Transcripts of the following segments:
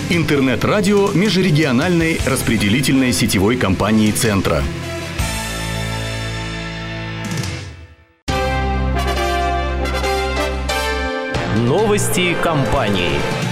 Интернет-радио межрегиональной распределительной сетевой компании «Центра». Новости компании.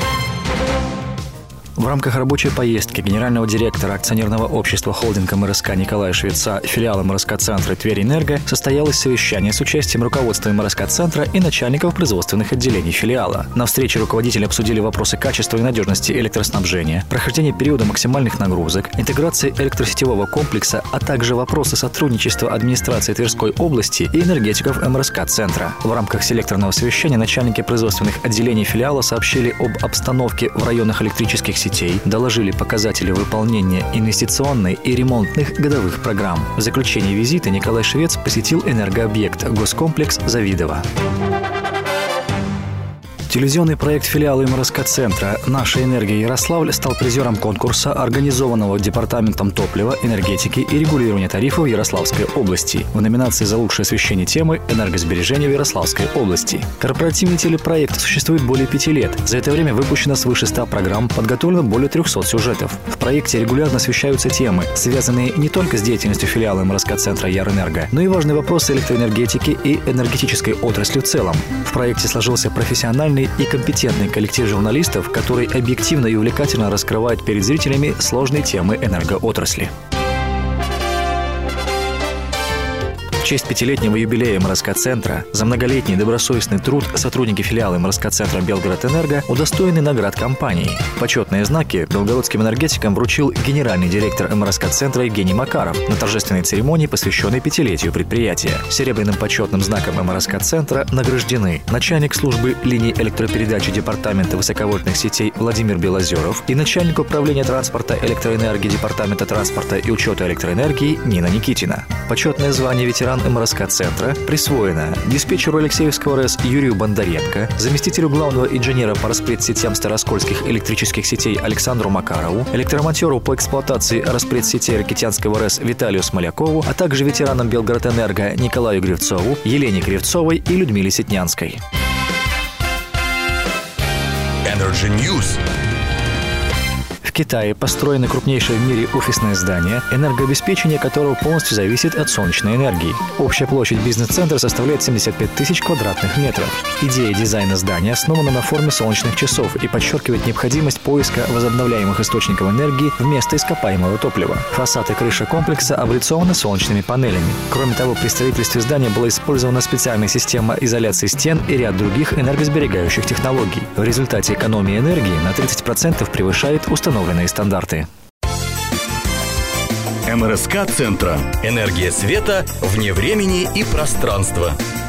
В рамках рабочей поездки генерального директора акционерного общества холдинга МРСК Николая Швеца, филиала МРСК-центра «Тверь-Энерго» состоялось совещание с участием руководства МРСК-центра и начальников производственных отделений филиала. На встрече руководители обсудили вопросы качества и надежности электроснабжения, прохождения периода максимальных нагрузок, интеграции электросетевого комплекса, а также вопросы сотрудничества администрации Тверской области и энергетиков МРСК-центра. В рамках селекторного совещания начальники производственных отделений филиала сообщили об обстановке в районах электрических сетей, доложили показатели выполнения инвестиционной и ремонтных годовых программ. В заключении визита Николай Швец посетил энергообъект «Госкомплекс Завидово». Телевизионный проект филиала МРСК-центра «Наша энергия Ярославль» стал призером конкурса, организованного Департаментом топлива, энергетики и регулирования тарифов Ярославской области в номинации за лучшее освещение темы «Энергосбережение в Ярославской области». Корпоративный телепроект существует более 5 лет. За это время выпущено свыше 100 программ, подготовлено более 300 сюжетов. В проекте регулярно освещаются темы, связанные не только с деятельностью филиала МРСК-центра Ярэнерго, но и важные вопросы электроэнергетики и энергетической отрасли в целом. В проекте сложился профессиональный и компетентный коллектив журналистов, который объективно и увлекательно раскрывает перед зрителями сложные темы энергоотрасли. В честь 5-летнего юбилея МРСК-центра за многолетний добросовестный труд сотрудники филиала МРСК-центра «Белгород-Энерго» удостоены наград компании. Почетные знаки белгородским энергетикам вручил генеральный директор МРСК-центра Евгений Макаров на торжественной церемонии, посвященной 5-летию предприятия. Серебряным почетным знаком МРСК-центра награждены начальник службы линий электропередачи Департамента высоковольтных сетей Владимир Белозеров и начальник управления транспорта электроэнергии Департамента транспорта и учета электроэнергии Нина Никитина. Почетное звание ветеран МРСК-центра присвоено диспетчеру Алексеевского РЭС Юрию Бондаренко, заместителю главного инженера по распредсетям Староскольских электрических сетей Александру Макарову, электромонтеру по эксплуатации распредсетей Ракитянского РЭС Виталию Смолякову, а также ветеранам Белгород-Энерго Николаю Гривцову, Елене Кривцовой и Людмиле Ситнянской. Energy News. В Китае построено крупнейшее в мире офисное здание, энергообеспечение которого полностью зависит от солнечной энергии. Общая площадь бизнес-центра составляет 75 тысяч квадратных метров. Идея дизайна здания основана на форме солнечных часов и подчеркивает необходимость поиска возобновляемых источников энергии вместо ископаемого топлива. Фасад и крыша комплекса облицованы солнечными панелями. Кроме того, при строительстве здания была использована специальная система изоляции стен и ряд других энергосберегающих технологий. В результате экономия энергии на 30% превышает установленные стандарты. МРСК-центра. Энергия света вне времени и пространства.